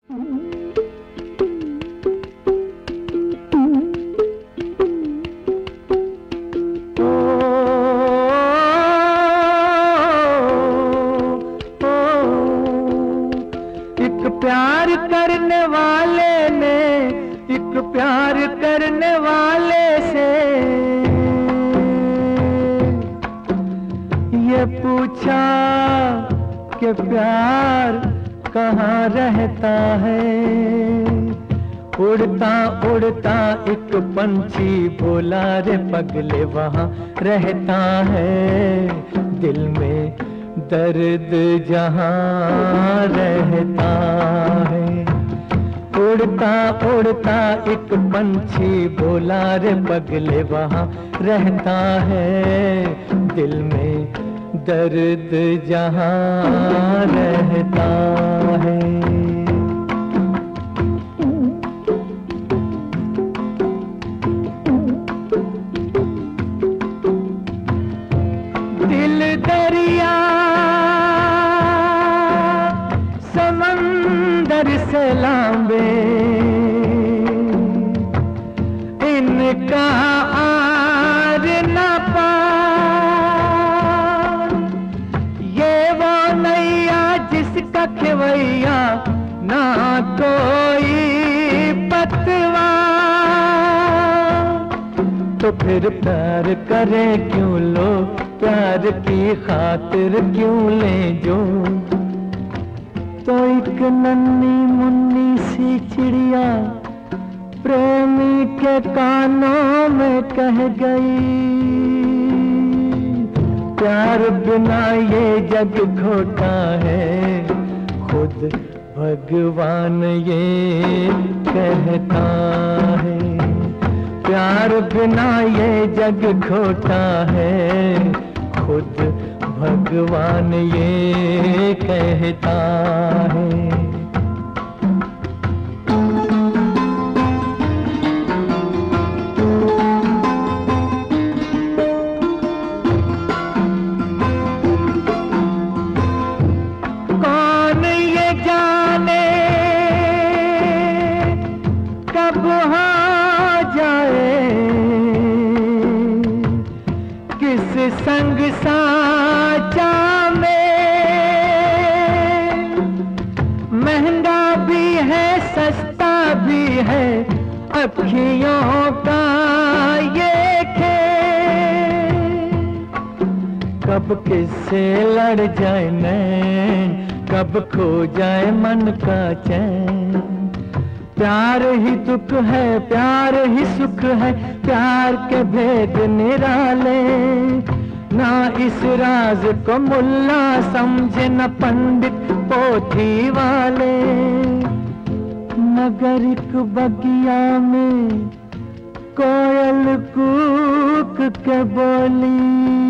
प्यार करने वाले ने एक प्यार करने वाले से ये पूछा कि प्यार कहाँ रहता है। उड़ता उड़ता एक पंछी बोला रे पगले वहाँ रहता है। दिल में दर्द जहाँ रहता है। उड़ता उड़ता एक पंछी बोला रे पगले वहाँ रहता है। दिल में दर्द जहाँ रहता है। दिल दरिया समंदर से लांबे इनका आर न पार। ये वो नैया जिसका खेवैया ना कोई पतवार। तो फिर प्यार करे क्यों लोग, प्यार की खातिर क्यों ले जो। तो एक नन्ही मुन्नी सी चिड़िया प्रेमी के कानों में कह गई, प्यार बिना ये जग खोटा है। खुद भगवान ये कहता है। प्यार बिना ये जग खोटा है। खुद भगवान ये कहता है। कौन ये जाने कब हो जाए, किस संग साचा में। महंगा भी है सस्ता भी है अखियों का ये खेल। कब किससे लड़ जाए नैन, कब खो जाए मन का चैन। प्यार ही दुख है प्यार ही सुख है, प्यार के भेद निराले। ना इस राज को मुल्ला समझे न पंडित पोथी वाले। मगर एक बगिया में कोयल कूक के बोली,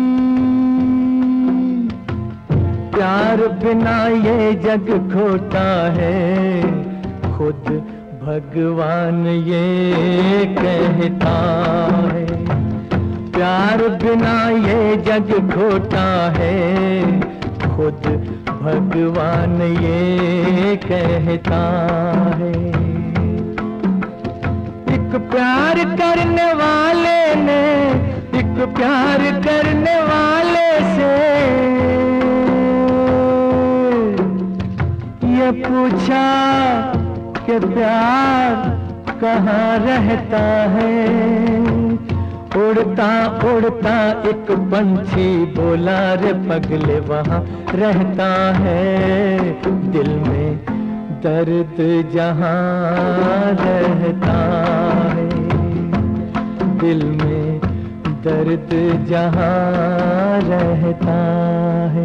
प्यार बिना ये जग खोटा है। खुद भगवान ये कहता है। प्यार बिना ये जग खोटा है। खुद भगवान ये कहता है। एक प्यार करने वाले ने एक प्यार करने वाले से ये पूछा कि प्यार कहाँ रहता है। उड़ता उड़ता एक पंछी बोला रे पगले वहाँ रहता है। दिल में दर्द जहाँ रहता है। दिल में दर्द जहाँ रहता है।